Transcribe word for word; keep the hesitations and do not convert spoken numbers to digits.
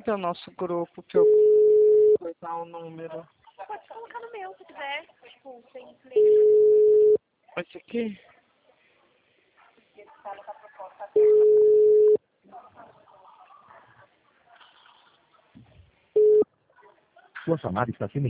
é o nosso grupo que eu vou dar o número? Pode colocar no meu, se quiser. Tipo, sem play. Esse aqui? Sua chamada está sendo